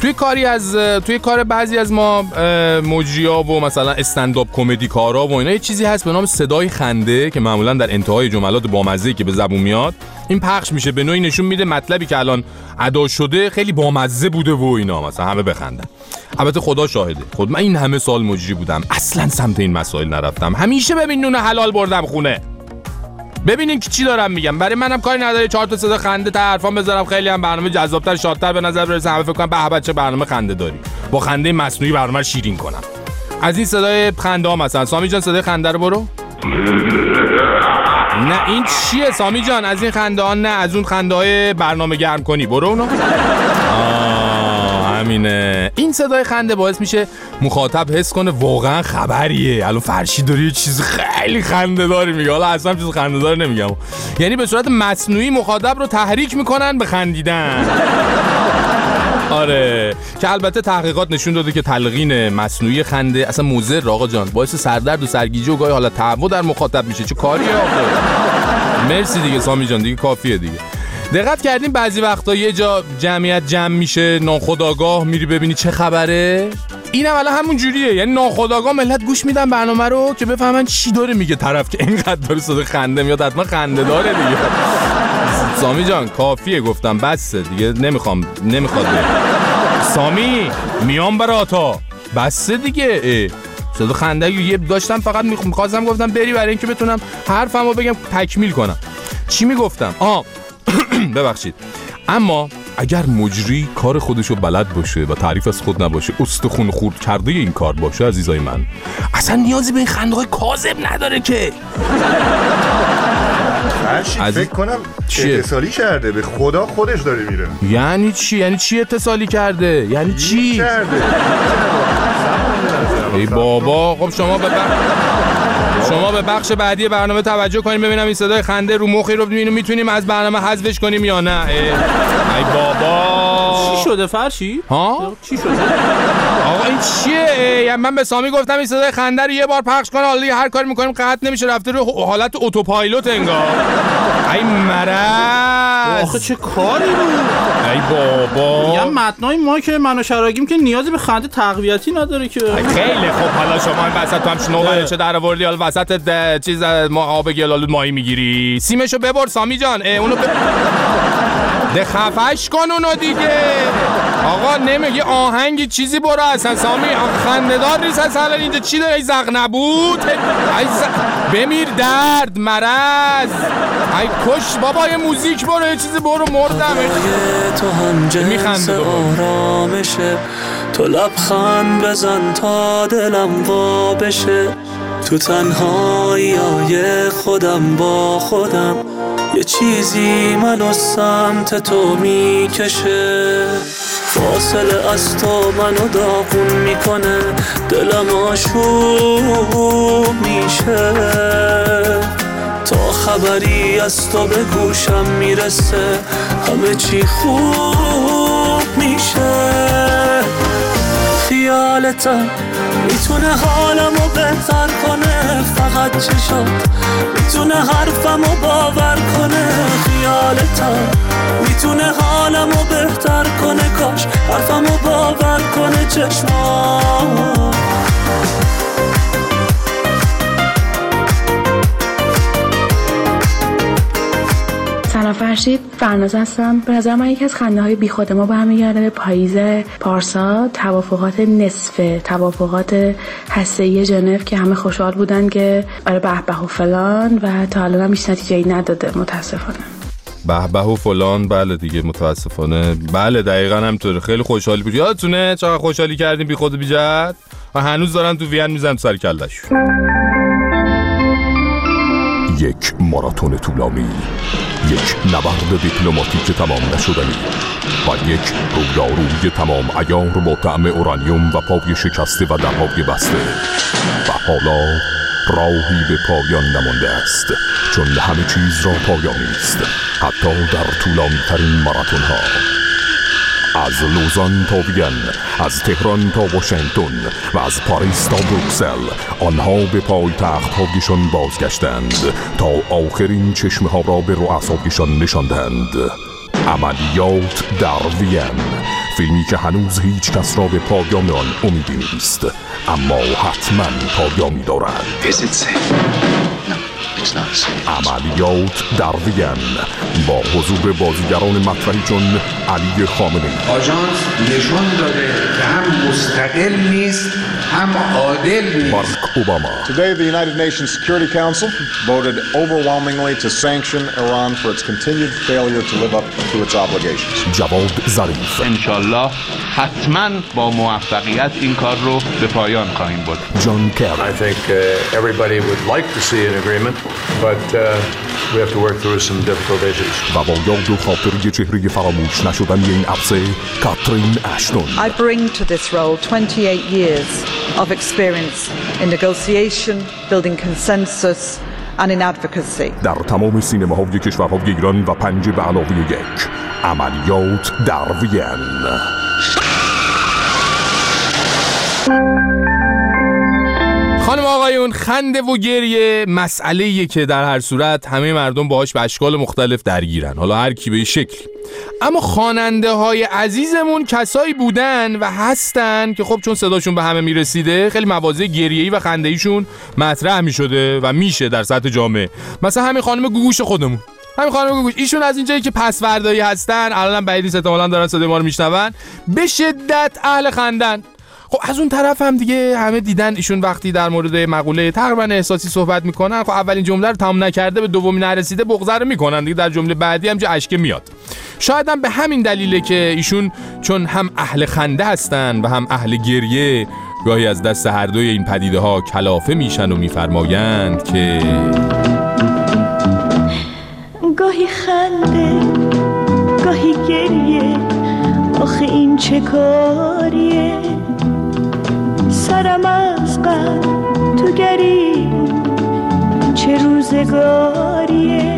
توی کار بعضی از ما مجری‌ها و مثلا استندآپ کمدی کارا و اینا یه چیزی هست به نام صدای خنده که معمولا در انتهای جملات بامزه‌ای که به زبون میاد این پخش میشه، به نوعی نشون میده مطلبی که الان ادا شده خیلی بامزه بوده و اینا، مثلا همه بخندن. البته خدا شاهده، خود من این همه سال مجری بودم اصلا سمت این مسائل نرفتم، همیشه ببین نون حلال بردم خونه. ببینین که چی دارم میگم، برای منم کاری نداره 4 تا صدا خنده تا حرفام بذارم، خیلی هم برنامه جذاب‌تر شادتر به نظر برسه، همه فکر کنن به بچه برنامه خنده داری، با خنده مصنوعی برنامه رو شیرین کنم. از این صدای خنده ها مثلا سامی جان صدای خنده رو برو. نه این چیه سامی جان؟ از این خنده ها نه، از اون خنده های برنامه گرم کنی برو اونو. همینه. این صدای خنده باعث میشه مخاطب حس کنه واقعا خبریه، الان فرشی داری یه چیز خیلی خنده داری میگه، حالا اصلا چیز خنده دار نمیگم، یعنی به صورت مصنوعی مخاطب رو تحریک میکنن به خندیدن. آره که البته تحقیقات نشون داده که تلقین مصنوعی خنده اصلا مضر آقا جان، باعث سردرد و سرگیجه و گاهی حالت تهوع در مخاطب میشه. چه کاریه آخه؟ مرسی دیگه سامی جان، دیگه کافیه دیگه. دقت کردین بعضی وقتا یه جا جمعیت جمع میشه ناخودآگاه میری ببینی چه خبره؟ این اولا همون جوریه، یعنی ناخودآگاه ملت گوش میدن برنامه رو که بفهمن چی داره میگه طرف که اینقدر داره صدا خنده میاد، حتما خنده داره دیگه. سامی جان کافیه گفتم، بسه دیگه، نمیخواد سامی میام براتا، بسه دیگه. صدا خنده یه داشتم فقط میخواستم گفتم بری برای اینکه بتونم حرفمو بگم تکمیل کنم. چی میگفتم؟ ببخشید. اما اگر مجری کار خودشو بلد باشه و تعریف از خود نباشه، استخون خورد کرده این کار باشه عزیزای من، اصلا نیازی به این خنده‌های کاذب نداره که. فکر کنم اتصالی کرده، به خدا خودش داره میره. یعنی چی؟ یعنی چی اتصالی کرده؟ یعنی چی؟ ای بابا، خب شما به بخش بعدی برنامه توجه کنیم ببینم این صدای خنده رو مخی رو میتونیم از برنامه حذفش کنیم یا نه. ای بابا چی شده فرشی؟ ها؟ چی شده؟ آقا این چیه؟ من به سامی گفتم این صدای خنده رو یه بار پخش کنه، حالا هر کاری میکنیم قطع نمیشه، رفته رو حالت اتوپایلوت انگار. ای مرض، آخه چه کاری بود؟ ای بابا میگم متنای ما که من و شراگیم که نیازی به خنده تقویتی نداره که. خیلی خب، حالا شما این وسط تو هم شنو چه در آوردی، حالا وسط چیز ما آب گلالود ماهی میگیری، سیمشو ببر سامی جان، اونو ده خفش کن اونو دیگه. آقا نمیگه آهنگی چیزی برو اصلا سامی، خنده‌دار نیست اصلا. اینجا چی داره؟ زغ نبود بمیر درد مرض. ای کش بابا، یه موزیک برو، یه چیزی برو، مردم. تو هم جنس آرامشه، تو لبخند بزن تا دلم وا بشه، تو تنهایی های خودم با خودم، یه چیزی منو سمت تو میکشه، فاصله از تو منو داغون میکنه، دلم آشوب میشه، تا خبری از تو به گوشم میرسه همه چی خوب میشه. خیالتم میتونه حالمو بهتر کنه، فقط چشات میتونه حرفمو باور کنه. خیالتم میتونه حالمو بهتر کنه، کاش حرفمو باور کنه چشمات. سلام فرشید، فرناز هستم. به نظر من یکی از خنده‌های بیخود ما برمیگرده به پاییز پارسال، توافقات نصف توافقات هسته‌ای ژنو که همه خوشحال بودن که برای به به و فلان، و تا الان هم هیچ نتیجه‌ای نداده متاسفانه. به به و فلان، بله دیگه متاسفانه، بله دقیقاً همطوره. خیلی خوشحالی بود، یادتونه چقدر خوشحالی کردیم بی خود و بی جهت، و هنوز دارن تو وین میزنن سر کله‌ش. یک ماراتون طولانی، یک نبرد دیپلماتیک تمام نشدنی و یک رویارویی تمام عیار با طعم اورانیوم و پای شکسته و درهای بسته، و حالا راهی به پایان نمانده است، چون همه چیز را پایانی است، حتی در طولانی ترین ماراتون ها. از لوزان تا وین، از تهران تا واشنگتن و از پاریس تا بروکسل، آنها به پایتخت هایشان بازگشتند تا آخرین چشمه ها را به رؤسایشان نشاندند. عملیات در وین، فیلمی که هنوز هیچ کس را به پایان آن امیدی نیست، اما حتما پایانی دارد. عملیات در وین با حضور بازیگران مطرحی چون علی خامنه‌ای. آژانس نشون داده که هم مستقل نیست هم عادل نیست. باراک اوباما. Today the United Nations Security Council voted overwhelmingly to sanction Iran for its continued failure to live up to its obligations. جواد ظریف. انشالله حتما با موفقیت این کار رو به پایان خواهیم برد. جان کری. I think everybody would like to see an agreement, but we have to work through some difficult issues. و با یاد و خاطره چهره فراموش نشدنی این عرصه کاترین اشتون. I bring to this role 28 years of experience in negotiation, building consensus and in advocacy. در تمام سینماهای کشورهای ایران و 5 به علاوه 1 عملیات در وین. خانم آقایون، خنده و گریه مسئله‌ایه که در هر صورت همه مردم باهاش به اشکال مختلف درگیرن، حالا هر کی به شکل. اما خواننده های عزیزمون کسایی بودن و هستن که خب چون صداشون به همه میرسیده خیلی مواضع گریه‌ای و خنده‌ایشون مطرح میشده و میشه در سطح جامعه. مثلا همین خانم گوگوش خودمون، همین خانم گوگوش، ایشون از اینجایی که پسوردایی هستن، الانم بعید نیست احتمالاً دارن صدای ما رو میشنون، به شدت اهل خندن. خب از اون طرف هم دیگه همه دیدن ایشون وقتی در مورد مقوله تقریبا احساسی صحبت میکنن، خب اولین جمله رو تمام نکرده به دومی نرسیده بغض رو میکنن دیگه، در جمله بعدی هم اشک میاد. شاید هم به همین دلیله که ایشون چون هم اهل خنده هستن و هم اهل گریه، گاهی از دست هر دوی این پدیده ها کلافه میشن و میفرمایند که گاهی خنده گاهی گریه، آخه این چه کاریه، سرم از غم تو گریبون چه روزگاریه،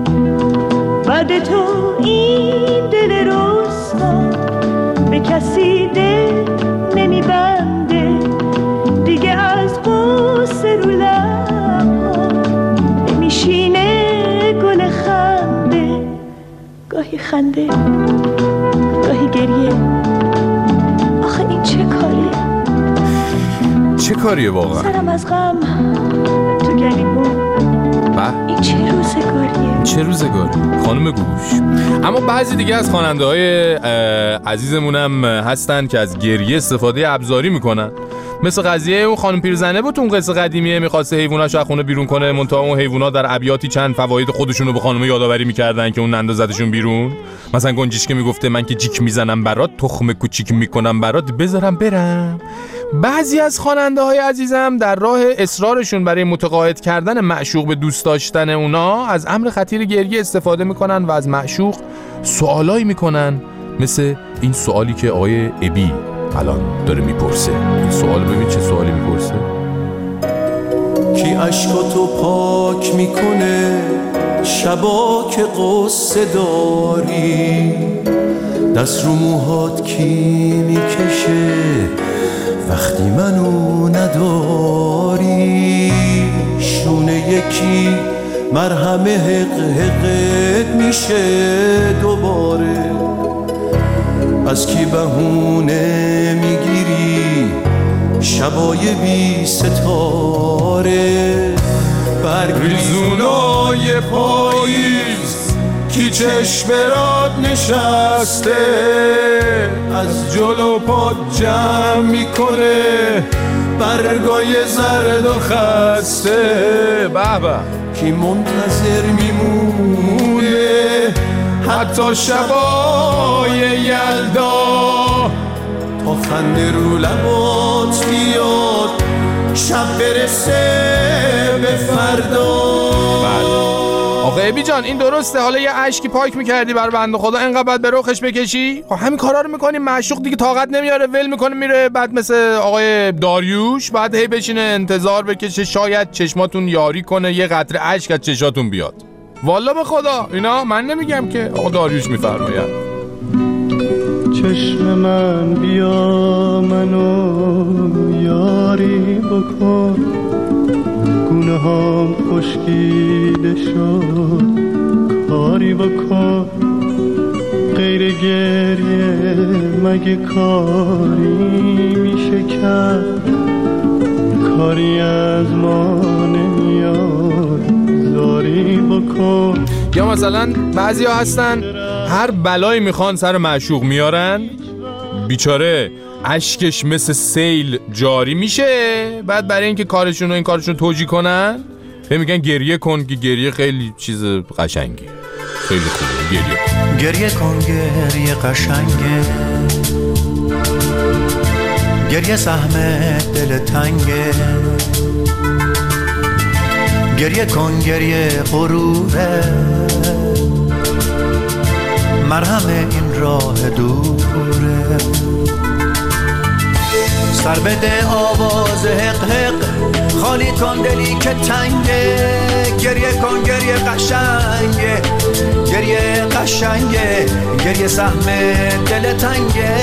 بعد تو این دل رسوا به کسی دل نمیبنده، دیگه از قصه رو لبها نمیشینه گل خنده، گاهی خنده گاهی گریه، آخه این چه کاریه، چه کاریه واقعا؟ سرم از غم تو گریبون این چه روزگاریه، چه روزگاری خانم گوش. اما بعضی دیگه از خواننده های عزیزمونم هستن که از گریه استفاده ابزاری میکنن، مثل قضیه اون خانم پیرزنه بود اون قصه قدیمیه، میخواسته حیواناشو از خونه بیرون کنه، منتها اون حیونا در ابیاتی چند فواید خودشون رو به خانم یادآوری میکردن که اون نندازتشون بیرون. مثلا گنجشکه میگفته من که جیک میزنم برات، تخم کوچیک میکنم برات، بذارم برم. بعضی از خواننده های عزیزم در راه اصرارشون برای متقاعد کردن معشوق به دوست داشتن اونا از امر خطیر گریه استفاده میکنن و از معشوق سوالایی میکنن، مثل این سوالی که آقای ابی الان داره میپرسه. این سوال ببین چه سوالی میپرسه. کی عشقاتو پاک میکنه شبا که قصه داری، دست رو موهات کی میکشه وقتی منو نداری، شونه یکی مرهم حق حقت میشه دوباره، از کی بهونه میگیری شبای بی ستاره، برگریزونای پاییز کی چشمرات نشسته، از جلو پات جمع میکنه برگای زرد و خسته، بابا کی منتظر میمونه حتی شبای یلدا، تا خنده رو لبات بیاد شب برسه به فردا. آقا ابی جان این درسته، حالا یه اشکی پاک میکردی برای بنده خدا انقدر باید به رخش بکشی؟ خب همین کارا رو میکنیم، معشوق دیگه طاقت نمیاره ول میکنه میره، بعد مثل آقای داریوش بعد هی بشینه انتظار بکشه شاید چشماتون یاری کنه یه قطره اشک از چشاتون بیاد. والا به خدا اینا من نمیگم که آقا داریوش میفرماید. چشم من بیا منو یاری بکن، گونه هم خشکیده شد کاری بکن، غیر گریه مگه کاری میشه کرد؟ کاری از ما نمیاد زاری بکن. یا مثلا بعضی ها هستن هر بلایی میخوان سر معشوق میارن، بیچاره اشکش مثل سیل جاری میشه، بعد برای اینکه کارشون و این کارشون توجیه کنن میگن گریه کن، که گریه خیلی چیز قشنگی، خیلی خوبه. گریه کن گریه قشنگه، گریه سهم دل تنگه، گریه کن گریه غروره، مرهم این راه دوره. سر بده آواز حق حق، خالی کن دلی که تنگه، گریه کن گریه قشنگه، گریه قشنگه، گریه سهم دل تنگه.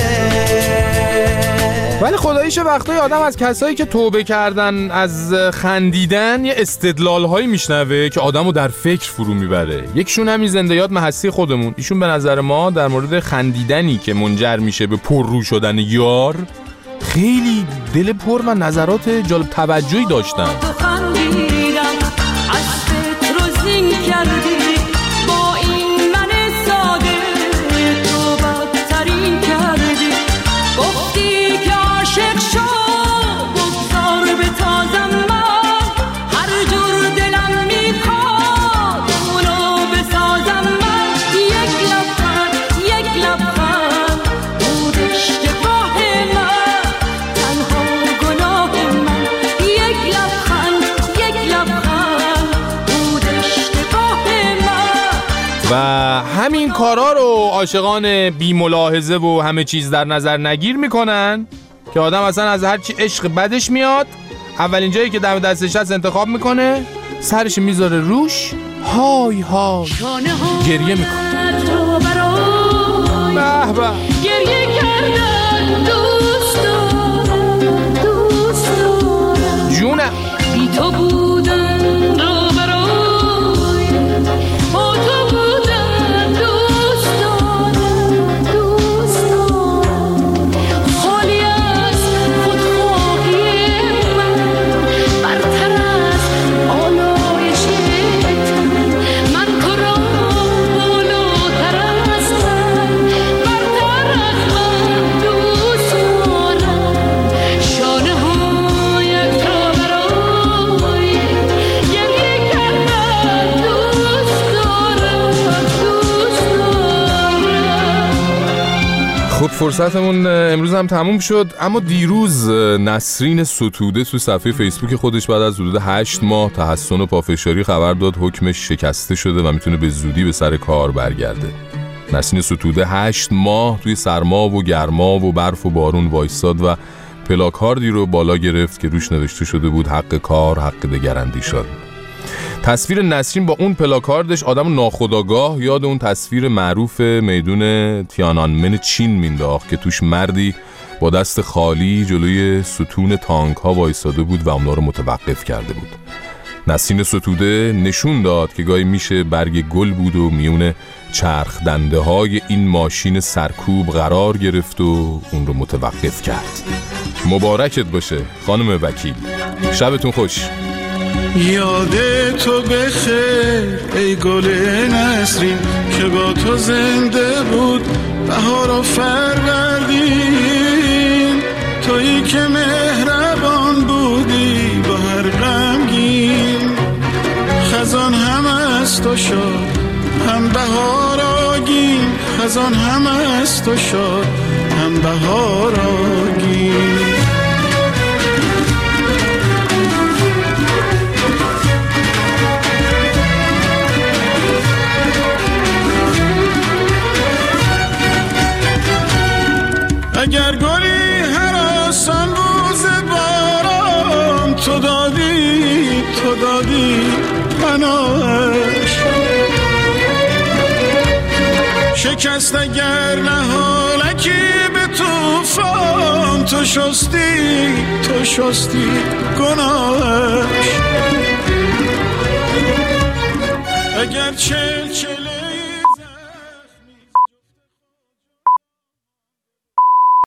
ولی خداییش وقتای آدم از کسایی که توبه کردن از خندیدن یه استدلال‌هایی میشنوه که آدمو در فکر فرو میبره. یکشون همین زنده‌یاد هستی خودمون. ایشون به نظر ما در مورد خندیدنی که منجر میشه به پررو شدن یار خیلی دل پر و نظرات جالب توجهی داشتن. و همین کارا رو عاشقان بی ملاحظه و همه چیز در نظر نگیر میکنن که آدم اصلا از هر چی عشق بدش میاد اولین جایی که دم دستش هست انتخاب میکنه، سرش میذاره روش، های های گریه میکنه. به به گریه کردن دوست دارم، دوست دارم جونم بی تو بودن رو برای با تو بودن دوست دارم، دوست دارم خالی از خودخواهی من، برتر از آلایش من تو را بالاتر از من، برتر از من دوست دارم شانه هایت را برای گریه کردن دوست دارم، دوست دارم. خب فرصتمون امروز هم تموم شد، اما دیروز نسرین ستوده تو صفحه فیسبوک خودش بعد از حدود 8 ماه تحسن و پافشاری خبر داد حکمش شکسته شده و میتونه به زودی به سر کار برگرده. نسرین ستوده 8 ماه توی سرما و گرما و برف و بارون وایساد و پلاکاردی رو بالا گرفت که روش نوشته شده بود حق کار، حق دگراندیشان. تصویر نسرین با اون پلاکاردش آدم ناخودآگاه یاد اون تصویر معروف میدون تیانانمن چین مینداخت که توش مردی با دست خالی جلوی ستون تانک ها وایساده بود و اونا رو متوقف کرده بود. نسرین ستوده نشون داد که گاهی میشه برگ گل بود و میونه چرخ دنده های این ماشین سرکوب قرار گرفت و اون رو متوقف کرد. مبارکت باشه خانم وکیل، شبتون خوش. یاد تو بخیر ای گل نسرین که با تو زنده بود بهار و فروردین، تویی که مهربان بودی با هر غمگین، خزان هم از تو شد هم بهار آگین، خزان هم از تو شد هم بهار آگین. اگر گلی هراسان روز باران تو دادی مناش، شکست اگر نهالکی به توفان تو شستی گناهش، اگر چل